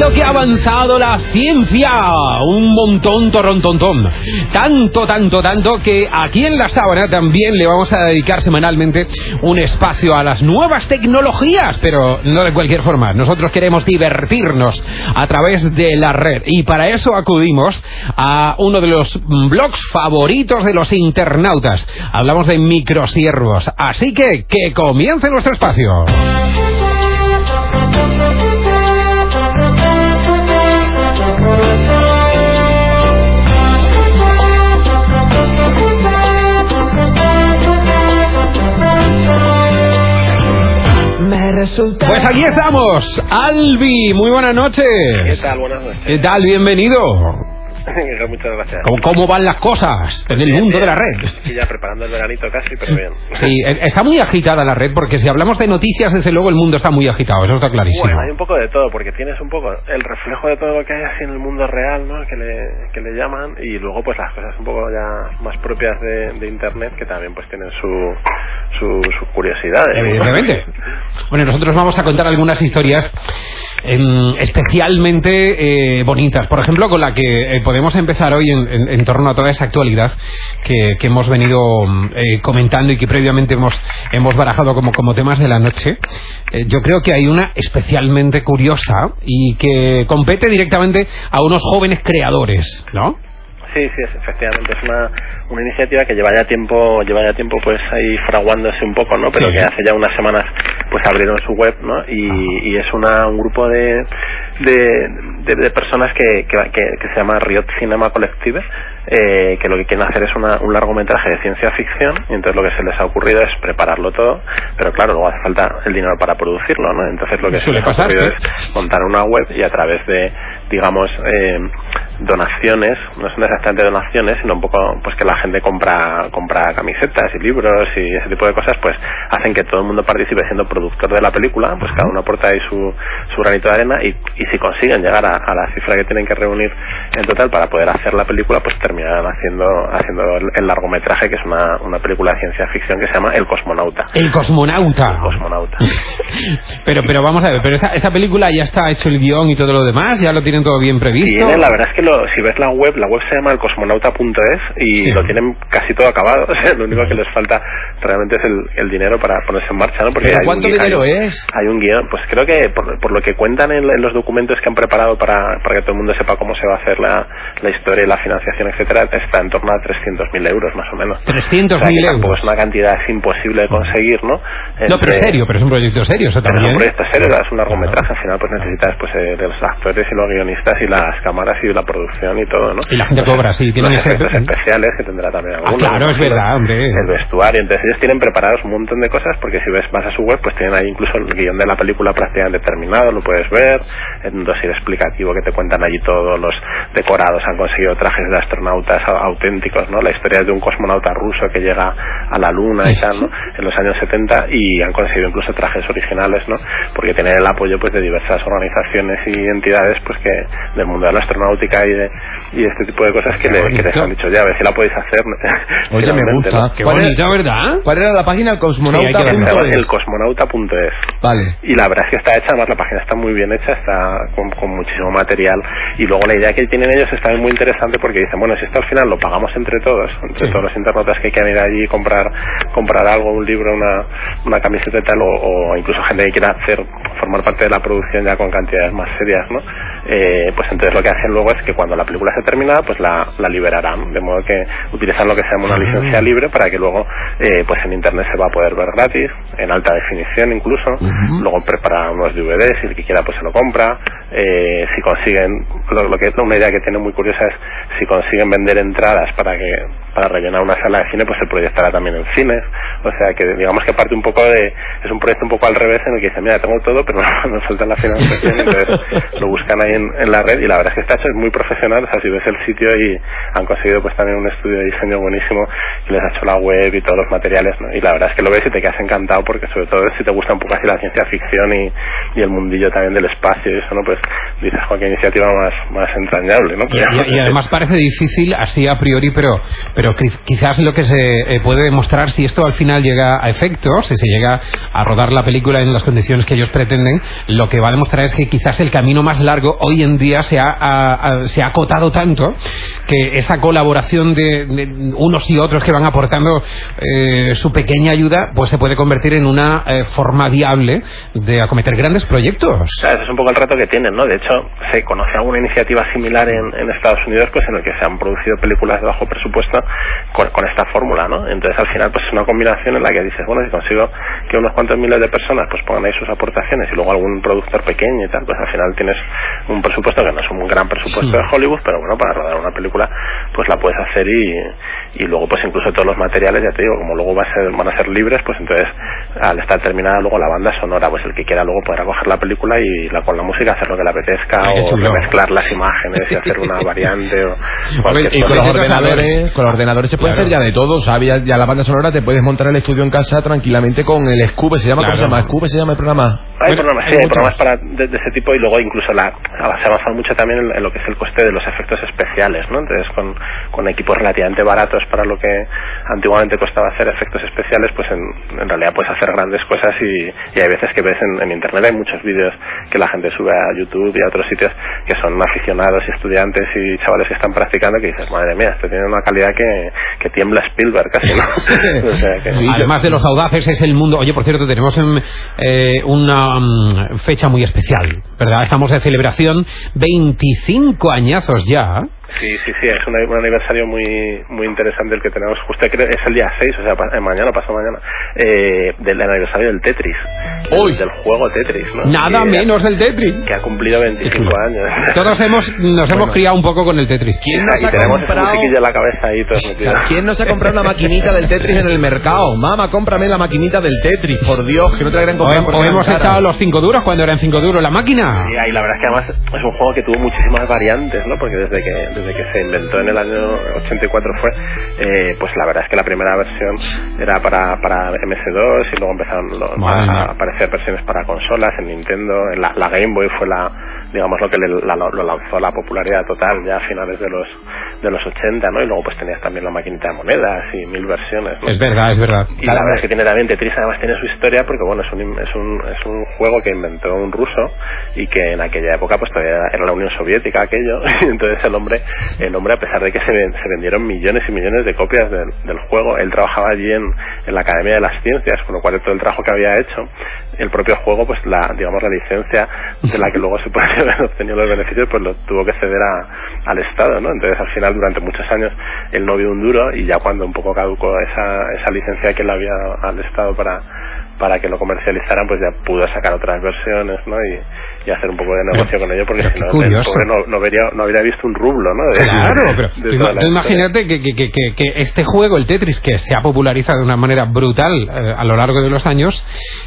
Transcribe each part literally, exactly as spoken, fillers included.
lo que ha avanzado la ciencia, un montón, torrón, tontón. Tanto, tanto, tanto que aquí en La Sábana también le vamos a dedicar semanalmente un espacio a las nuevas tecnologías, pero no de cualquier forma. Nosotros queremos divertirnos a través de la red y para eso acudimos a uno de los blogs favoritos de los internautas. Hablamos de microsiervos, así que que comience nuestro espacio. Pues aquí estamos, Albi, muy buenas noches. ¿Qué tal? Buenas noches. ¿Qué tal? Bienvenido. Muchas gracias. ¿Cómo, ¿Cómo van las cosas en el bien, mundo bien. de la red? Sí, ya preparando el veranito casi, pero bien. Sí, está muy agitada la red, porque si hablamos de noticias, desde luego el mundo está muy agitado, eso está clarísimo. Bueno, hay un poco de todo, porque tienes un poco el reflejo de todo lo que hay así en el mundo real, ¿no? Que le, que le llaman, y luego pues las cosas un poco ya más propias de, de Internet, que también pues tienen su, su, sus curiosidades. Evidentemente. Bueno, nosotros vamos a contar algunas historias eh, especialmente eh, bonitas, por ejemplo, con la que eh, podemos empezar hoy en, en, en torno a toda esa actualidad que, que hemos venido eh, comentando y que previamente hemos, hemos barajado como, como temas de la noche. Eh, yo creo que hay una especialmente curiosa y que compete directamente a unos jóvenes creadores, ¿no? Sí, sí, efectivamente es una, una iniciativa que lleva ya tiempo, lleva ya tiempo pues ahí fraguándose un poco, ¿no? Pero sí, que hace ya unas semanas pues abrieron su web, ¿no? Y, y es una un grupo de de, de, de personas que, que, que, que se llama Riot Cinema Collective, eh, que lo que quieren hacer es una, un largometraje de ciencia ficción, y entonces lo que se les ha ocurrido es prepararlo todo, pero claro, luego hace falta el dinero para producirlo, ¿no? Entonces lo que se les ha ocurrido es montar una web y a través de, digamos, eh, donaciones, no son exactamente donaciones, sino un poco pues que la gente compra compra camisetas y libros y ese tipo de cosas, pues hacen que todo el mundo participe siendo productor de la película, pues cada uno aporta ahí su, su granito de arena y, y si consiguen llegar a, a la cifra que tienen que reunir en total para poder hacer la película, pues terminarán haciendo haciendo el, el largometraje, que es una, una película de ciencia ficción que se llama El Cosmonauta. El Cosmonauta. El Cosmonauta. pero pero vamos a ver, pero esta, esta película ya está hecho el guión y todo lo demás, ya lo tienen todo bien previsto. Tiene, la verdad es que lo, si ves la web, la web se llama el cosmonauta punto es y sí, lo tienen casi todo acabado. O sea, lo único que les falta realmente es el, el dinero para ponerse en marcha, ¿no? Porque ¿Pero hay cuánto un, dinero hay, es? Hay un guión, pues creo que por, por lo que cuentan en, en los documentos que han preparado para, para que todo el mundo sepa cómo se va a hacer la, la historia y la financiación, etcétera, está en torno a trescientos mil euros más o menos. trescientos mil o sea, euros. Tampoco es una cantidad es imposible de conseguir, ¿no? Entre, no, pero serio, pero es un proyecto serio, eso también. Es un proyecto serio, es un largometraje, al final pues necesitas pues eh, de los actores y los guionistas y las cámaras y la producción y todo, ¿no? Y la gente pues, cobra, sí, tienen los ese efectos especiales que tendrá también algunos. Ah, claro, es verdad, hombre. El vestuario, entonces ellos tienen preparados un montón de cosas, porque si ves vas a su web, pues tienen ahí incluso el guión de la película prácticamente terminado, lo puedes ver, en un dossier explicativo que te cuentan allí todos los decorados, han conseguido trajes de astronautas auténticos, ¿no? La historia es de un cosmonauta ruso que llega a la luna y tal, ¿no? En los años setenta, y han conseguido incluso trajes originales, ¿no? Porque tienen el apoyo pues de diversas organizaciones y entidades pues que del mundo de la astronáutica y de y este tipo de cosas que, le, que les han dicho ya, a ver si la podéis hacer. Oye, me gusta. ¿no? Qué bonito, ¿verdad? ¿Cuál era la página? El cosmonauta punto es. Sí, el cosmonauta punto es. Vale. Y la verdad es que está hecha, además la página está muy bien hecha, está con, con muchísimo material, y luego la idea que tienen ellos está muy interesante, porque dicen, bueno, si esto al final lo pagamos entre todos, entre sí. todos los internautas que quieran ir allí y comprar comprar algo, un libro, una, una camiseta y tal, o, o incluso gente que quiera hacer formar parte de la producción ya con cantidades más serias, ¿no? Eh, pues entonces lo que hacen luego es que cuando la película esté terminada, pues la, la liberarán, de modo que utilizan lo que se llama una licencia libre para que luego eh, pues en internet se va a poder ver gratis, en alta definición incluso, uh-huh. Luego prepara unos D V Ds, si el que quiera pues se lo compra, eh, si consiguen, lo, lo que es una idea que tiene muy curiosa es si consiguen vender entradas para que para rellenar una sala de cine, pues se proyectará también en cines, o sea que digamos que parte un poco de, es un proyecto un poco al revés en el que dicen, mira, tengo todo pero no me falta la financiación, entonces lo buscan ahí en, en la red, y la verdad es que está hecho, es muy profesional, o sea, si ves el sitio, y han conseguido pues también un estudio de diseño buenísimo que les ha hecho la web y todos los materiales, ¿no? Y la verdad es que lo ves y te quedas encantado, porque sobre todo si te gusta un poco así la ciencia ficción y, y el mundillo también del espacio y eso, ¿no? Pues dices, jo, qué iniciativa más, más entrañable, ¿no? Y, y, y además parece difícil así a priori, pero, pero quizás lo que se eh, puede demostrar, si esto al final llega a efecto, si se llega a rodar la película en las condiciones que ellos pretenden, lo que va a demostrar es que quizás el camino más largo hoy en día se ha, a, a, se ha acotado tanto que esa colaboración de, de unos y otros que van aportando eh, su pequeña ayuda, pues se puede convertir en una eh, forma viable de acometer grandes proyectos. O sea, ese es un poco el reto que tienen, ¿no? De hecho, se conoce alguna iniciativa similar en, en Estados Unidos, pues en el que se han producido películas de bajo presupuesto con, con esta fórmula, ¿no? Entonces, al final, pues es una combinación en la que dices, bueno, si consigo que unos cuantos miles de personas pues pongan ahí sus aportaciones y luego algún productor pequeño y tal, pues al final tienes un presupuesto que no es un gran presupuesto sí. de Hollywood, pero bueno, para rodar una película pues la puedes hacer y, y luego pues incluso todos los materiales, ya te digo, como luego va a ser, van a ser libres, pues entonces al estar terminada luego la banda sonora, pues el que quiera luego podrá coger la película y la, con la música hacer lo que le apetezca. Ay, o mezclar las imágenes y hacer una variante o y con los ordenadores con los ordenadores se puede claro. hacer ya de todo, ¿sabes? Ya, ya la banda sonora te puedes montar el estudio en casa tranquilamente con el Scube, se llama claro. ¿cómo se llama? Scube se llama el programa. Hay programas, sí, hay programas para de, de ese tipo y luego incluso la, se ha avanzado mucho también en, en lo que es el coste de los efectos especiales, ¿no? Entonces con, con equipos relativamente baratos para lo que antiguamente costaba hacer efectos especiales, pues en, en realidad puedes hacer grandes cosas y, y hay veces que ves en, en internet, hay muchos vídeos que la gente sube a YouTube y a otros sitios que son aficionados y estudiantes y chavales que están practicando que dices, madre mía, esto tiene una calidad que, que tiembla Spielberg casi, ¿no? O sea que... sí, además de los audaces es el mundo. Oye, por cierto, tenemos en, eh, una um, fecha muy especial, ¿verdad? Estamos de celebración, veinticinco añazos ya. Sí, sí, sí, es un, un aniversario muy muy interesante el que tenemos, justo creo es el día seis, o sea, pa, mañana, pasado mañana, eh, del aniversario del Tetris, del, del juego Tetris, ¿no? Nada que menos del Tetris. Que ha cumplido veinticinco años. Todos hemos nos bueno, hemos criado un poco con el Tetris. ¿Quién nos y ha tenemos comprado... ese musiquillo en la cabeza ahí todos metidos. ¿Quién nos ha comprado una maquinita del Tetris en el mercado? Mamá, cómprame la maquinita del Tetris, por Dios, que no te la quieran comprar. O, o hemos echado los cinco duros cuando eran cinco duros la máquina. Sí, y la verdad es que además es un juego que tuvo muchísimas variantes, ¿no? Porque desde que desde que se inventó en el año ochenta y cuatro fue, eh, pues la verdad es que la primera versión era para, para eme ese dos y luego empezaron los, a, a aparecer versiones para consolas en Nintendo, en la, la Game Boy fue la, digamos, lo que le, la, lo lanzó a la popularidad total ya a finales de los de los ochenta, ¿no? Y luego pues tenías también la maquinita de monedas y mil versiones, ¿no? Es verdad, es verdad. Y la verdad es que tiene también Tetris, además tiene su historia porque bueno, es un es un es un juego que inventó un ruso y que en aquella época pues todavía era la Unión Soviética aquello, y entonces el hombre el hombre a pesar de que se, ven, se vendieron millones y millones de copias del, del juego, él trabajaba allí en, en la Academia de las Ciencias, con lo cual todo el trabajo que había hecho, el propio juego, pues la digamos la licencia de la que luego se puede haber obtenido los beneficios, pues lo tuvo que ceder a, al Estado, ¿no? Entonces al final durante muchos años él no vio un duro y ya cuando un poco caducó esa, esa licencia que él había al Estado para para que lo comercializaran, pues ya pudo sacar otras versiones, ¿no? Y, y hacer un poco de negocio pero, con ello, porque si no, el pobre no, no, vería, no habría visto un rublo, ¿no? De, claro, pero de tú imagínate que, que, que, que este juego, el Tetris, que se ha popularizado de una manera brutal eh, a lo largo de los años,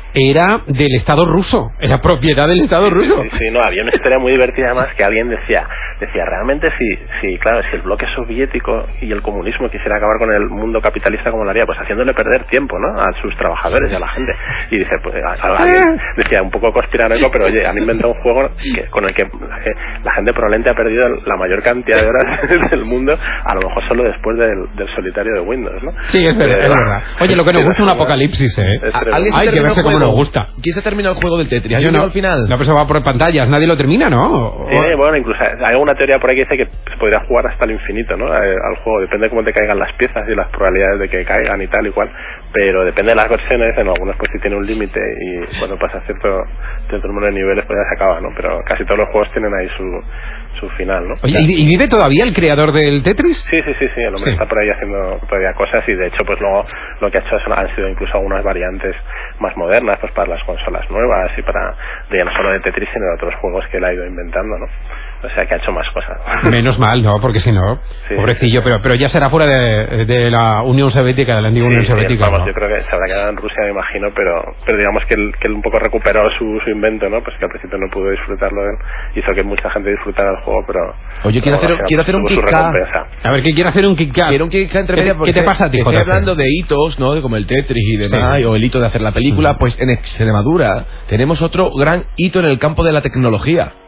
era del Estado ruso, era propiedad del Estado ruso. Sí, sí, sí, no, había una historia muy divertida además que alguien decía, decía, realmente si, si, claro, si el bloque soviético y el comunismo quisiera acabar con el mundo capitalista, ¿cómo lo haría? Pues haciéndole perder tiempo, ¿no? A sus trabajadores y a la gente. Y dice, pues, a, a alguien, decía, un poco conspiranoico, pero oye, han inventado un juego que, con el que eh, la gente probablemente ha perdido la mayor cantidad de horas del mundo, a lo mejor solo después del, del solitario de Windows, ¿no? Sí, es verdad, es verdad. Oye, lo que nos gusta es un apocalipsis, ¿eh? Hay que verse cómo nos gusta. ¿Quién se termina el juego del Tetris? Yo no, al final. No, pero se va por pantallas, nadie lo termina, ¿no? Sí, bueno, incluso hay una teoría por ahí que dice que se podría jugar hasta el infinito, ¿no? Al juego, depende de cómo te caigan las piezas y las probabilidades de que caigan y tal y cual, pero depende de las versiones, en algunos pues sí tiene un límite y cuando pasa cierto cierto número de niveles pues ya se acaba, ¿no? Pero casi todos los juegos tienen ahí su su final, ¿no? Oye, ¿y vive todavía el creador del Tetris? Sí, sí, sí, sí, el hombre sí. Está por ahí haciendo todavía cosas y de hecho pues luego lo que ha hecho son, han sido incluso algunas variantes más modernas pues para las consolas nuevas y para, ya no solo de Tetris sino de otros juegos que él ha ido inventando, ¿no? O sea que ha hecho más cosas. Menos mal, ¿no? Porque si no, sí, pobrecillo, sí, sí. Pero, pero ya será fuera de, de la Unión Soviética, de la antigua sí, Unión Soviética. Sí, vamos, ¿no? Yo creo que se habrá quedado en Rusia, me imagino, pero pero digamos que él, que él un poco recuperó su, su invento, ¿no? Pues que al principio no pudo disfrutarlo él, hizo que mucha gente disfrutara el juego, pero... Oye, quiero hacer, quiero hacer un kick A ver, ¿qué quiere hacer un kick Quiero un kick entre medias porque ¿Qué te pasa a ti, estoy hablando de hitos, ¿no? De como el Tetris y demás, sí. O el hito de hacer la película, mm. Pues en Extremadura tenemos otro gran hito en el campo de la tecnología.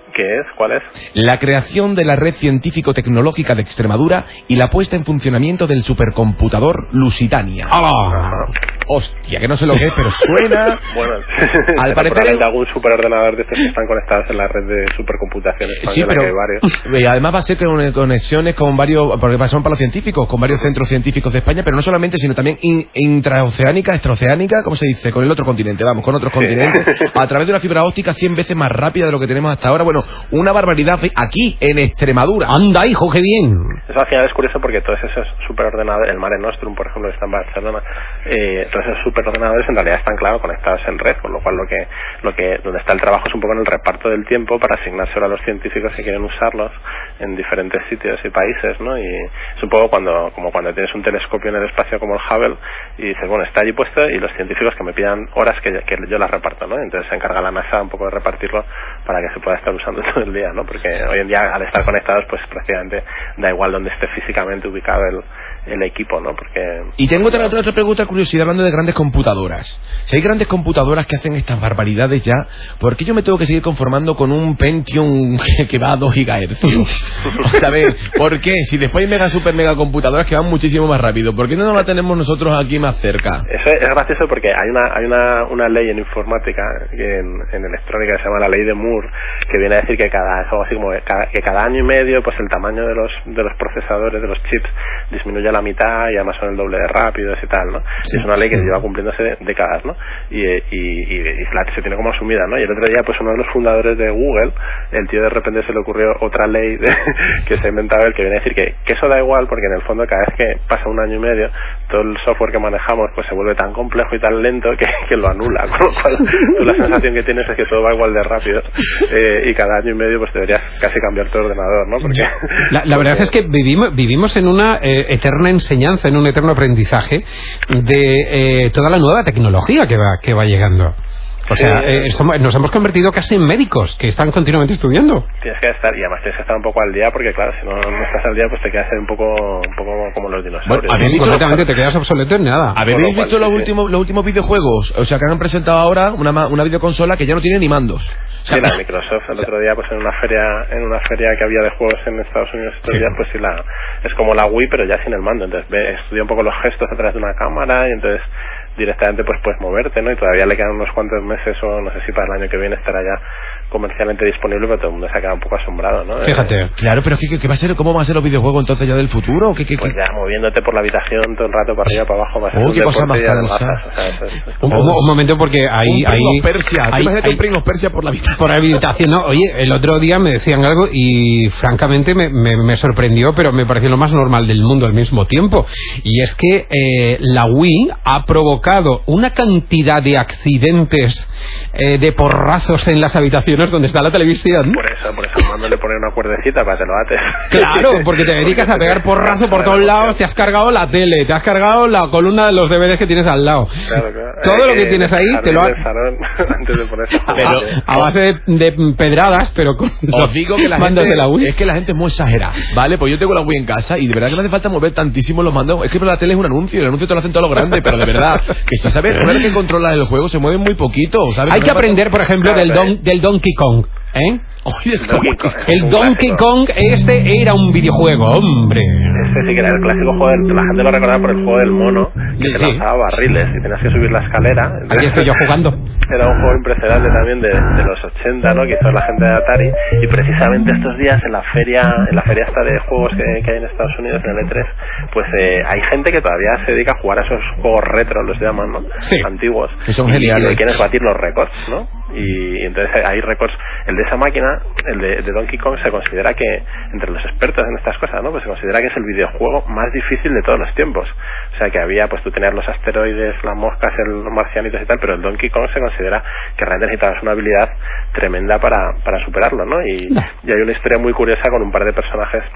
¿Qué es? ¿Cuál es? La creación de la red científico-tecnológica de Extremadura y la puesta en funcionamiento del supercomputador Lusitania. ¡Ah! Hostia, que no sé lo que es, pero suena... Bueno, al parecer... Hay algún superordenador de estos que están conectados en la red de supercomputación española, sí, pero... que hay varios. Y además va a ser con conexiones con varios... Porque son para los científicos, con varios centros científicos de España, pero no solamente, sino también in, intraoceánica, extraoceánica, ¿cómo se dice? Con el otro continente, vamos, con otros sí. continentes, a través de una fibra óptica cien veces más rápida de lo que tenemos hasta ahora. Bueno, una barbaridad aquí, en Extremadura. ¡Anda, hijo, qué bien! Eso al final es curioso porque todos esos superordenadores, el Mare Nostrum, por ejemplo, que está en Barcelona, eh, todos esos superordenadores en realidad están, claro, conectados en red, con lo cual lo que, lo que, donde está el trabajo es un poco en el reparto del tiempo para asignárselo a los científicos que quieren usarlos en diferentes sitios y países, ¿no? Y es un poco cuando, como cuando tienes un telescopio en el espacio como el Hubble y dices, bueno, está allí puesto y los científicos que me pidan horas que, que yo las reparto, ¿no? Entonces se encarga la NASA un poco de repartirlo para que se pueda estar usando todo el día, ¿no? Porque hoy en día, al estar conectados, pues prácticamente da igual donde esté físicamente ubicado el, el equipo, ¿no? Porque... Y tengo otra, otra, otra pregunta, curiosidad, hablando de grandes computadoras. Si hay grandes computadoras que hacen estas barbaridades ya, ¿por qué yo me tengo que seguir conformando con un Pentium que va a dos gigahercios? O sea, a ver, ¿por qué? Si después hay mega super mega computadoras que van muchísimo más rápido, ¿por qué no la tenemos nosotros aquí más cerca? Eso es, es gracioso porque hay una hay una, una ley en informática, en, en electrónica, que se llama la ley de Moore, que viene a decir que cada, algo así como que cada, que cada año y medio pues el tamaño de los de los procesadores, de los chips, disminuye a la mitad y además son el doble de rápidos y tal, ¿no? Sí. Es una ley que lleva cumpliéndose décadas, ¿no? Y, y, y, y la, se tiene como asumida, ¿no? Y el otro día pues uno de los fundadores de Google, el tío de repente se le ocurrió otra ley de, que se ha inventado él, que viene a decir que, que eso da igual porque en el fondo cada vez que pasa un año y medio todo el software que manejamos pues se vuelve tan complejo y tan lento que, que lo anula, con lo cual tú la sensación que tienes es que todo va igual de rápido eh, y cada año y medio pues deberías casi cambiar tu ordenador, ¿no? Porque, la, la verdad porque... es que vivimos vivimos en una eh, eterna enseñanza, en un eterno aprendizaje de eh, toda la nueva tecnología que va que va llegando. O sea, eh, somos, nos hemos convertido casi en médicos que están continuamente estudiando. Tienes que estar, y además tienes que estar un poco al día, porque claro, si no, no estás al día, pues te quedas un poco un poco como los dinosaurios. Bueno, sí, completamente te quedas obsoleto en nada. ¿Habéis visto los últimos los últimos videojuegos? O sea, que han presentado ahora una una videoconsola que ya no tiene ni mandos. O sea, sí, la Microsoft el otro día, pues en una feria en una feria que había de juegos en Estados Unidos estos sí. días, pues sí, la es como la Wii, pero ya sin el mando. Entonces ve, estudia un poco los gestos a través de una cámara y entonces directamente pues puedes moverte, ¿no? Y todavía le quedan unos cuantos meses o no sé si para el año que viene estará ya comercialmente disponible, pero todo el mundo se ha quedado un poco asombrado, ¿no? Fíjate. Eh, claro, pero ¿qué, qué va a ser? ¿Cómo van a ser los videojuegos entonces ya del futuro? ¿Qué, qué, pues qué? ya moviéndote por la habitación todo el rato para arriba, para abajo, vas a oh, qué cosa más cansada. O sea, es, es, es un, un, un momento porque hay un hay Persia, hay, hay, hay un Prince of Persia por la habitación. Por la habitación, no. Oye, el otro día me decían algo y francamente me, me, me sorprendió, pero me pareció lo más normal del mundo al mismo tiempo. Y es que eh, la Wii ha provocado una cantidad de accidentes eh, de porrazos en las habitaciones donde está la televisión. Por eso, por eso mando le poner una cuerdecita para que lo ates. Claro, porque te dedicas a pegar porrazo por todos lados, te has cargado la tele, te has cargado la columna de los D V Ds que tienes al lado. Claro, claro. Todo lo que tienes ahí te lo ha... antes de ponerse pero a base de, de pedradas, pero con os digo que la gente de la Wii. Es que la gente es muy exagerada, ¿vale? Pues yo tengo la Wii en casa y de verdad que no hace falta mover tantísimo los mandos. Es que la tele es un anuncio, el anuncio te lo hacen todo lo grande, pero de verdad que si sabes ver que controla el juego se mueve muy poquito, ¿sabes? Hay que aprender, por ejemplo, del, don, del Donkey Kong, ¿eh? Oye, el Donkey Kong, el Donkey Kong, este era un videojuego, hombre. Este sí que era el clásico juego, del, la gente lo recordaba por el juego del mono, que sí. te lanzaba barriles y tenías que subir la escalera. Entonces, aquí estoy yo jugando. Era un juego impresionante también de, de los ochenta, ¿no? Que hizo la gente de Atari, y precisamente estos días en la feria, en la feria esta de juegos que, que hay en Estados Unidos, en el E tres, pues eh, hay gente que todavía se dedica a jugar a esos juegos retro, los llaman, ¿no? Sí. Antiguos. Que son y, geniales. Y quieres batir los récords, ¿no? Y entonces hay récords. El de esa máquina, el de, de Donkey Kong, se considera que, entre los expertos en estas cosas, ¿no? Pues se considera que es el videojuego más difícil de todos los tiempos. O sea, que había, pues tú tenías los asteroides, las moscas, el, los marcianitos y tal, pero el Donkey Kong se considera que realmente necesitabas una habilidad tremenda para, para superarlo, ¿no? Y, y hay una historia muy curiosa con un par de personajes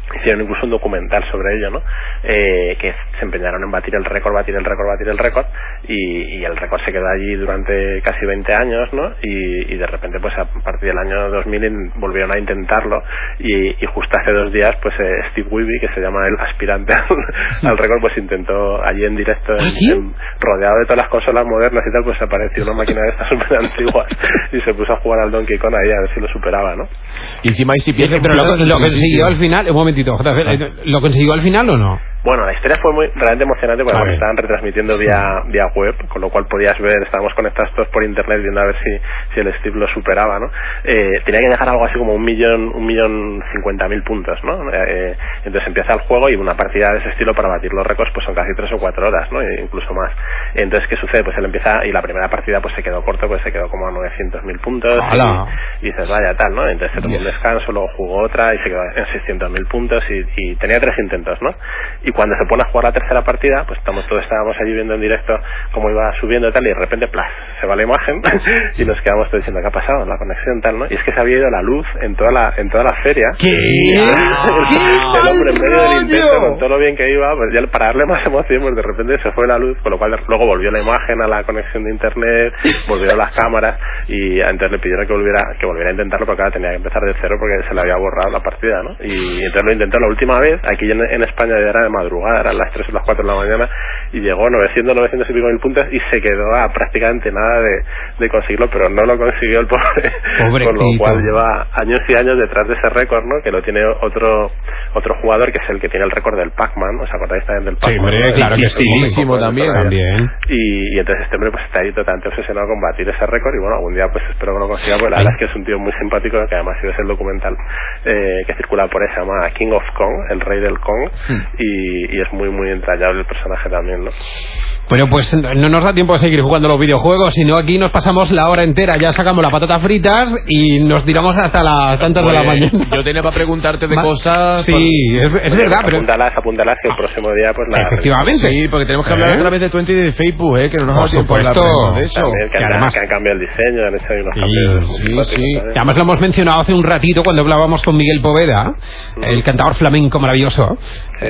hicieron incluso un documental sobre ello, ¿no? Eh, que se empeñaron en batir el récord, batir el récord, batir el récord, y, y el récord se quedó allí durante casi veinte años, ¿no? Y, y de repente, pues a partir del año dos mil volvieron a intentarlo, y, y justo hace dos días, pues eh, Steve Wiebe, que se llama el aspirante al, al récord, pues intentó allí en directo, en, ¿Ah, sí? en, rodeado de todas las consolas modernas y tal, pues apareció una máquina de estas súper antiguas y se puso a jugar al Donkey Kong ahí a ver si lo superaba, ¿no? Y encima ahí si pierde... Pero lo, lo consiguió al final, un momentito, J F, ¿lo consiguió al final o no? Bueno, la historia fue muy realmente emocionante porque bueno, estaban retransmitiendo vía vía web, con lo cual podías ver, estábamos conectados todos por internet viendo a ver si, si el Steve lo superaba, ¿no? Eh, tenía que dejar algo así como un millón, un millón cincuenta mil puntos, ¿no? Eh, entonces empieza el juego y una partida de ese estilo para batir los récords pues son casi tres o cuatro horas, ¿no? E incluso más. Entonces, ¿qué sucede? Pues él empieza y la primera partida pues se quedó corto, pues se quedó como a novecientos mil puntos y, y dices, vaya tal, ¿no? Entonces se tomó un descanso, luego jugó otra y se quedó en seiscientos mil puntos y, y tenía tres intentos, ¿no? Y cuando se pone a jugar la tercera partida, pues estamos todos estábamos allí viendo en directo cómo iba subiendo y tal, y de repente, ¡plas!, se va la imagen y nos quedamos todos diciendo, ¿qué ha pasado? La conexión tal, ¿no? Y es que se había ido la luz en toda la en toda la feria. ¿Qué? El, el hombre en medio del intento, con todo lo bien que iba, pues ya para darle más emoción, pues de repente se fue la luz, con lo cual luego volvió la imagen a la conexión de internet, volvieron las cámaras, y entonces le pidieron que volviera que volviera a intentarlo, porque ahora tenía que empezar de cero porque se le había borrado la partida, ¿no? Y entonces lo intentó la última vez, aquí en, en España ya era de madrugada, eran las tres o las cuatro de la mañana, y llegó novecientos, novecientos y pico mil puntos y se quedó a prácticamente nada de, de conseguirlo, pero no lo consiguió el pobre, Pobrecito. Con lo cual lleva años y años detrás de ese récord, ¿no? Que lo tiene otro otro jugador, que es el que tiene el récord del Pac-Man. ¿Os acordáis también del Pac-Man? Sí, hombre, claro que sí, muchísimo también, también. Y, y entonces este hombre pues está ahí totalmente obsesionado con batir ese récord, y bueno, algún día pues espero que lo consiga, porque la verdad es que es un tío muy simpático, que además si ves el documental eh, que circula por ahí, se llama King of Kong, el rey del Kong, hmm. y, y es muy muy entrañable el personaje también, ¿no? Bueno, pues no nos da tiempo de seguir jugando los videojuegos, sino aquí nos pasamos la hora entera, ya sacamos las patatas fritas y nos tiramos hasta las tantas pues, de la mañana. Yo tenía para preguntarte de Ma cosas... Sí, por... es, es pues, verdad, pero... Apúntalas, apúntalas, que el próximo día pues la... Efectivamente. Sí, porque tenemos que hablar ¿Eh? a través de Twenty y de Facebook, ¿eh? Que no nos por da tiempo de hablar de eso. También, que, que, han, además... que han cambiado el diseño, han hecho ahí unos sí, cambios... Sí, sí. Y además lo hemos mencionado hace un ratito cuando hablábamos con Miguel Poveda, mm. el cantador flamenco maravilloso,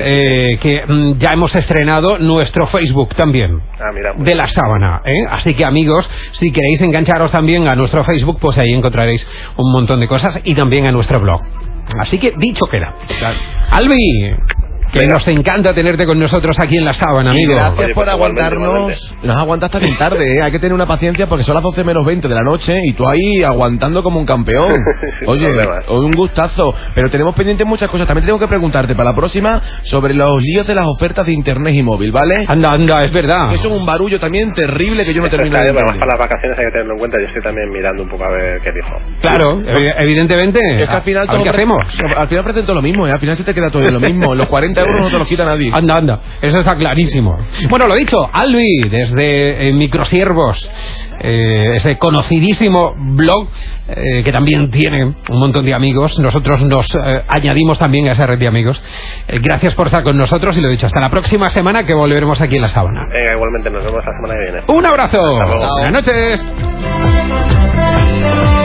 eh, que mm, ya hemos estrenado nuestro Facebook también. Ah, mira, de la sábana, ¿eh? Así que amigos, si queréis engancharos también a nuestro Facebook, pues ahí encontraréis un montón de cosas, y también a nuestro blog. Así que dicho queda. Claro. Albi, que Venga. Nos encanta tenerte con nosotros aquí en la sábana, amigo. Gracias Oye, por pues aguantarnos. Nos aguantas hasta bien tarde, ¿eh? Hay que tener una paciencia porque son las doce menos veinte de la noche y tú ahí aguantando como un campeón. Oye, hoy un gustazo. Pero tenemos pendientes muchas cosas. También tengo que preguntarte para la próxima sobre los líos de las ofertas de internet y móvil, ¿vale? Anda, anda, es verdad. Eso es un barullo también terrible que yo no Esto termino de de entender. Para las vacaciones hay que tenerlo en cuenta. Yo estoy también mirando un poco a ver qué dijo. Claro, evidentemente. Es que al final a ver, ¿qué hacemos? Al final presento lo mismo, ¿eh? Al final se te queda todo lo mismo. Los cuarenta euros no te los quita nadie. Anda, anda, eso está clarísimo. Bueno, lo dicho, Albi, desde eh, Microsiervos, eh, ese conocidísimo blog eh, que también tiene un montón de amigos. Nosotros nos eh, añadimos también a esa red de amigos. Eh, gracias por estar con nosotros y lo dicho, hasta la próxima semana, que volveremos aquí en La Sábana. Venga, igualmente nos vemos la semana que viene. Un abrazo. Buenas noches.